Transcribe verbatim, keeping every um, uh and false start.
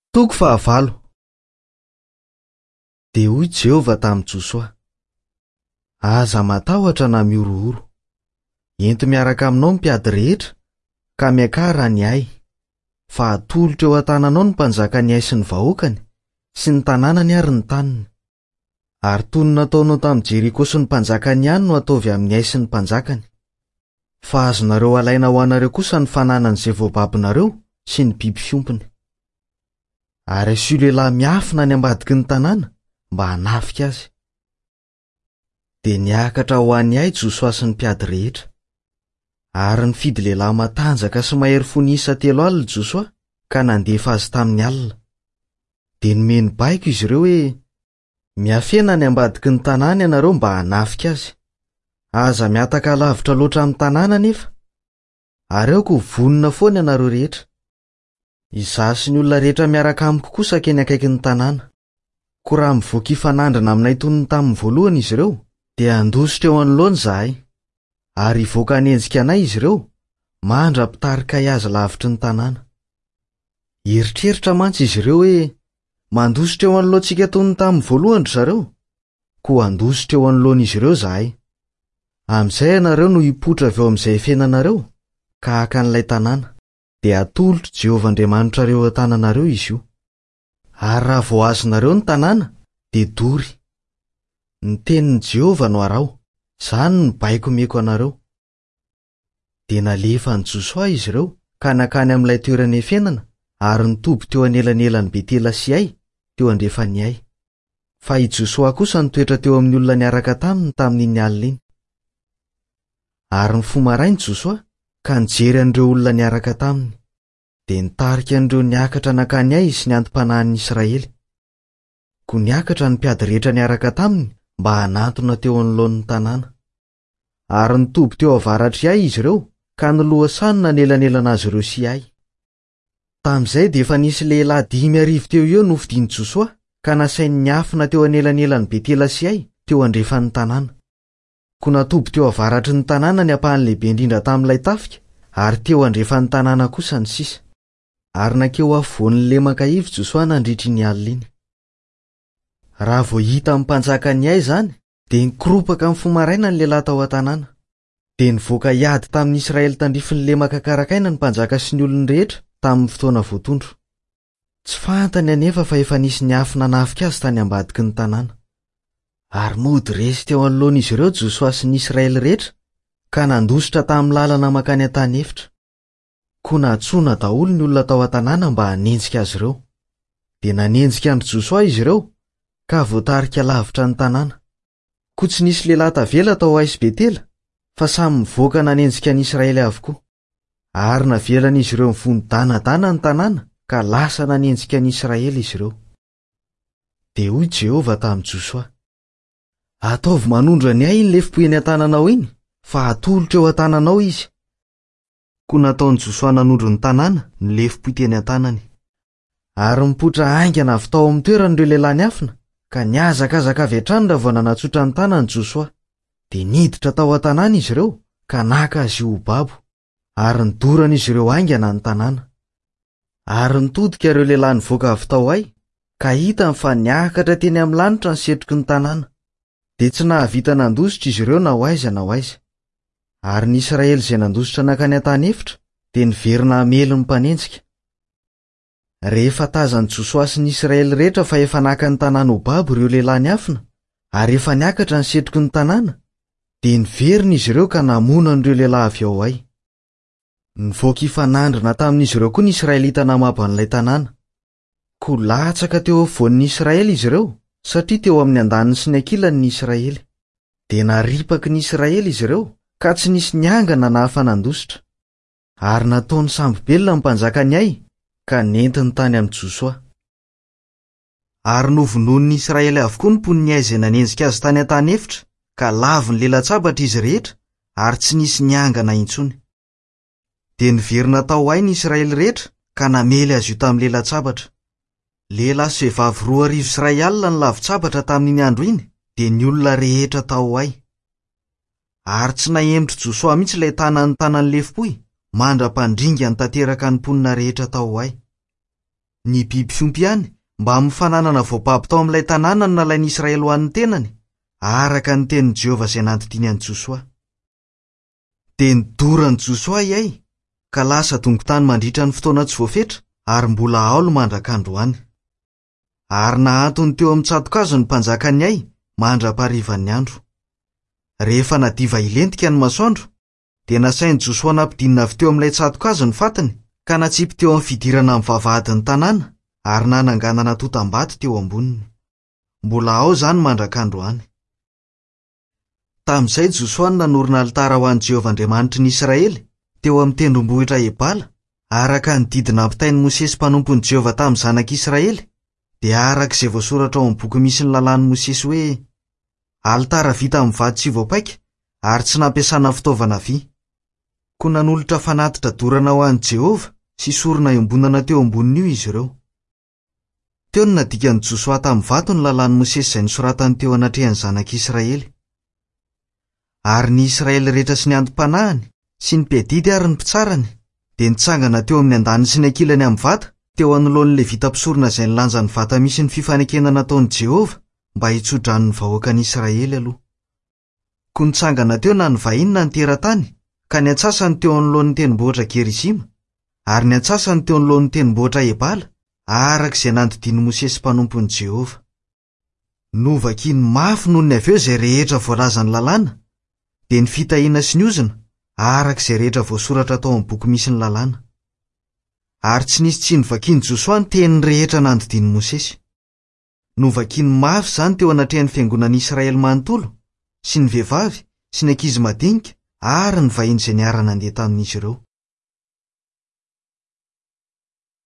Toko fahavalo. Dia hoy Jehova tamin'i Josoa: aza matahotra na miorohoro, ento miaraka aminao ny mpiady rehetra ka miakara ny ay, fa atolotra eo an-tananao ny mpanjaka ny ay sy ny vahoakany sy ny tanànany ary ny taniny. Ary toy ny nataonao tamin'i Jeriko sy ny mpanjakany ihany no ataovy amin'ny ay sy ny mpanjakany. Fa azonareo alaina ho anareo kosa ny fananan'izay voababinareo sy ny biby fiompiny. Ary asio lehilahy miafina ny ambadiky ny tanàna mba hanafika azy. Dia niakatra ho an'ny ay Josoa sy ny mpiady rehetra. Ary nifidy lehilahy matanjaka sy mahery fony isa telo alina Josoa ka nandefa azy tamin'ny alina. Dia nomeny baiko izy ireo hoe miafena ny ambadiky ny tanàna ianareo mba hanafika azy. Aza miataka lavitra loatra amin'ny tanàna nefa, ary eo ko vonona foana ianareo rehetra. Izaho sy ny olona rehetra miaraka amiko kosa keny akaiky ny tanàna. Ko raha mivoaka hifanandrina aminay toy ny tamin'ny voalohany izy ireo, dia handositra eo anoloana izahay. Ary hivoaka hanenjika anay izy ireo, mandra-pitarika azy lavitry ny tanàna. Eritreritra mantsy izy ireo hoe mandositra eo anoloantsika toy ny tamin'ny voalohany ry zareo, ko handositra eo anoloan'izy ireo izahay. Amin'izay ianareo no hipotra avy eo amin'izay fiainanareo ka haka an'ilay tanàna. Dia atolotra Jehova Andriamanitrareo an-tananareo izy io. Ary raha vao azonareo ny tanàna, dia dory. Ny tenin'i Jehova no arao, izany ny baiko meko anareo. Dia nalefa ny Josoa izy ireo ka nakany amin'ilay toerana hiafenana, ary nitoby teo anelanelan'ny Betela sy Ai teo andrefany Ai. Fa i Josoa kosa nitoetra teo amin'ny olona niaraka taminy tamin'iny alina iny. Ary ny fomarainy Josoa ka nijery an'ireo olona niaraka taminy, dia nitarika an'ireo niakatra nakany Ai sy ny antom-panahin'ny Israely. Ko niakatra ny mpiady rehetra niaraka taminy mba hanantona teo anoloan'ny tanàna. Ary nitoby teo avaratry Ai izy ireo ka niloha sany nanelanelana azy ireo sy Ai. Tamin'izay dia efa nisy lehilahy dimy arivo teo eo nofidian'i Josoa ka nasainy niafina teo anelanelan'ny Betela sy Ai teo andrefan'ny tanàna. Ko natoby teo avaratry ny tanàna ny ampahany lehibe indrindra tamin'ilay tafika, ary teo andrefan'ny tanàna kosa ny sisa. Ary nankeo afovoan'ny lemaka ivy Josoa nandritry ny alina iny. Raha vao hita amin'ny mpanjaka ny Ai izany, dia nikoropaka amin'ny fomaraina ny lehilahy tao an-tanàna. Dia nivoaka hiady tamin'ny Israely tandrifin'ny lemaka karakaina ny mpanjaka sy ny olony rehetra tamin'ny fotoana voatondro. Tsy fantany anefa fa efa nisy niafina nafika azy tany ambadiky ny tanàna. Ary mody resy teo anoloan'izy ireo Josoa sy ny Israely rehetra ka nandositra tamin'ny lalana makany an-tany efitra. Ko natsoina daholo ny olona tao an-tanàna mba hanenjika azy ireo. Dia nanenjika andry Josoa izy ireo ka voatarika lavitra ny tanàna. Ko tsy nisy lehilahy tavela tao Ai sy Betela, fa samy mivoaka nanenjika ny Israely avokoa. Ary navelan'izy ireo mivony dana-dana ny tanàna ka lasa nanenjika ny Israely izy ireo. Dia hoy Jehova tamin'i Josoa: ataovy manondro ny Ai iny lefim-poeny an-tananao iny, fa atolotra eo an-tananao izy. Ko nataon'i Josoa nanondro ny tanàna ny lefim-po teny an-tanany. Ary mipotra aingana avy tao amin'ny toeran'ireo lehilahy niafina, ka niazakazaka avy hatrany raha vao nanatsotra ny tanany Josoa. Dia niditra tao an-tanàna izy ireo ka naka azy io ho babo, ary nidoran'izy ireo aingana ny tanàna. Ary nitodika ireo lehilahy nivoaka avy tao Ai, ka hitany fa niakatra teny amin'ny lanitra ny setroky ny tanàna. Dia tsy nahavita nandositra izy ireo na ho aiza na ho aiza. Ary ny Israely izay nandositra nakany an-tany efitra dia niverina hamelo ny mpanenjika. Rehefa tazan'i Josoa sy ny Israely rehetra fa efa naka ny tanàna ho babo ireo lehilahy niafina, ary efa niakatra ny setroky ny tanàna, dia niverina izy ireo ka namona an'ireo lehilahy avy ao Ai. Nivoaka hifanandrina tamin'izy ireo koa ny Israelita namabo an'ilay tanàna. Ko latsaka teo afovoan'ny Israely izy ireo, satria teo amin'ny andaniny sy ny ankilany ny Israely. Dia naripaky ny Israely izy ireo ka tsy nisy niangana na afa-nandositra. Ary nataony samby belona ny mpanjaka ny Ai ka nentiny tany amin'ny Josoa. Ary novonoan'ny Israely avokoa ny mponiny Ai izay nanenjika azy tany an-tany efitra, ka lavo ny lela-tsabatra izy rehetra ary tsy nisy niangana intsony. Dia niverina tao Ai ny Israely rehetra ka namely azy io tamin'ny lela-tsabatra. Lehilahy sy vehivavy roa arivo sy iray alina ny lavi-tsabatra tamin'iny andro iny, dia ny olona rehetra tao Ai. Ary tsy nahemotry Josoa mihitsy ilay tanany tanany lefim-poy mandra-pandringa ny tanteraka ny mponina rehetra tao Ai. Ny biby fiompy ihany mba mifananana voapaby tao amin'ilay tanàna no nalain'ny Israely ho an'ny tenany, araka ny tenin'i Jehovah izay nandotiany an'i Josoa. Dia nidoran'i Josoa iay, ka lasa dongon-tany mandritra ny fotoana tsy voafetra ary mbola aolo mandrak'androany. Ary nahantony teo amin'ny tsato-kazo ny mpanjakany ay mandra-parivan'ny andro. Rehefa nadiva ilentika ny masoandro, dia nasain'i Josoa nampidinina avy teo amin'ilay tsato-kazo ny fatiny, ka natsipy teo amin'ny fidirana amin'ny vavahadin'ny tanàna ary nananganana totam-bato teo amboniny. Mbola ao izany mandrak'androany. Tamin'izay Josoa nanorina alitara ho an'i Jehovah Andriamanitry ny Israely teo amin'ny tendrombohitra Ebala, araka ny didy nampitain'i Mosesy mpanompon'i Jehovah tamin'ny zanak'Israely, dia araka izay voasoratra ao amin'ny boky misy ny lalàn'i Mosesy hoe: alitara vita amin'ny vato sy voapaika ary tsy nampiasana fitaovana vy. Koa nanolotra fanatitra dorana ho an'i Jehovah sy sorona iombonana teo amboniny io izy ireo. Teo no nadikan'i Josoa tamin'ny vato ny lalàn'i Mosesy izay nosoratany teo anatrehan'ny zanak'Israely. Ary ny Israely rehetra sy ny antom-panahany sy ny mpiadidy ary ny mpitsarany dia nitsangana teo amin'ny andaniny sy ny ankilany amin'ny vata teo anoloan'ilay vitam-pisorona izay nilanja ny vata misy ny fifanekena nataon'i Jehovah mba hitso-dranony vahoakan'i Israely aloha. Koa nitsangana teo na ny vahiny na ny teratany, ka ny atsasany teo anoloan'ny tendrombohitra Gerizima ary ny atsasany teo anoloan'ny tendrombohitra Ebala, araka izay nandidin'i Mosesy mpanompon'i Jehovah. Novakiny mafy noho ny avy eo izay rehetra voalazan'ny lalàna, dia ny fitahiana sy ny ozina araka izay rehetra voasoratra tao amin'ny boky misy ny lalàna. Ary tsy nisy tsy novakian'i Josoa ny teny rehetra nandidin'i Mosesy. Novakiny mafy izany teo anatrehan'ny fiangonan'ny Israely manontolo sy ny vehivavy sy ny ankizy madinika ary ny vahiny izay niara nandeha tamin'izy ireo.